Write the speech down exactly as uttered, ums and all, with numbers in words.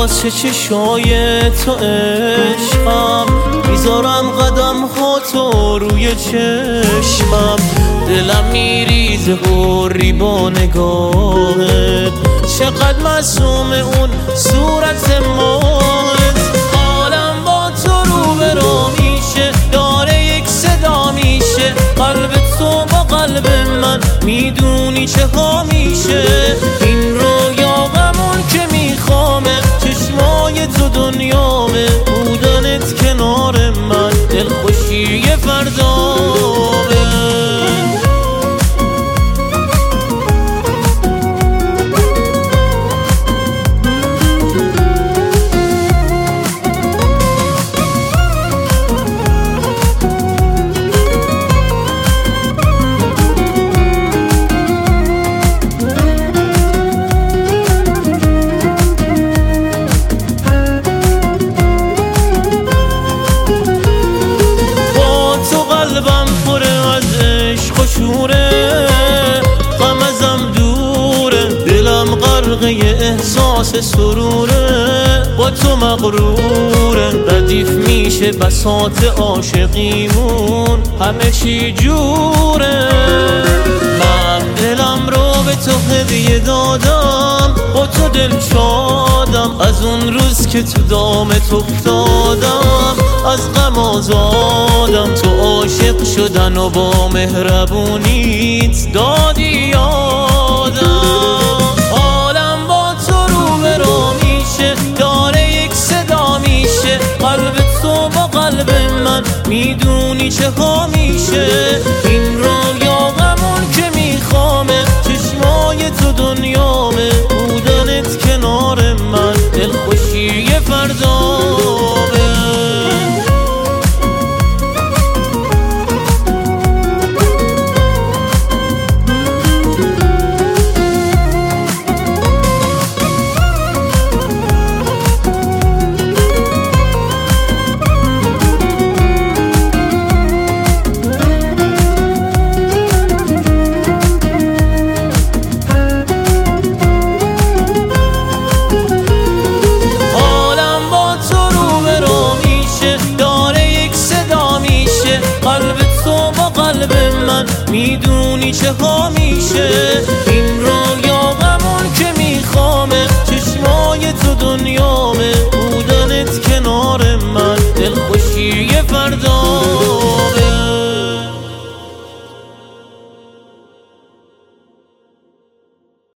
واسه چشای تو عشقم، میذارم قدم ها تو روی چشمم. دلم میریزه حری با نگاهت، چقدر معصوم اون صورت ماهت. حالم با تو رو به رو میشه، داره یک صدا میشه، قلب تو با قلب من میدونی چه ها میشه. این رویا غمون که میخوامه، چشمای تو دنیامه، بودنت کنار من دلخوشی فردامه. قلبم پره از عشق و شوره، غم ازم دوره، دلم غرقه احساس سروره، با تو مغروره. ردیف میشه بساط عاشقیمون، همه چی جوره. من دلم رو به تو هدیه دادم، با تو دل شادم، از اون روز که تو دامت افتادم، از غم آزادم. تو عاشق شدن و با مهربونیت دادی یادم. حالم با تو رو به رو میشه، داره یک صدا میشه، قلب تو با قلب من میدونی چه ها میشه. این رویا غمون که میخوامه، چشمای تو دنیامه، بودنت کنار من دلخوشی فردامه. قلب تو با قلب من میدونی چه ها میشه. این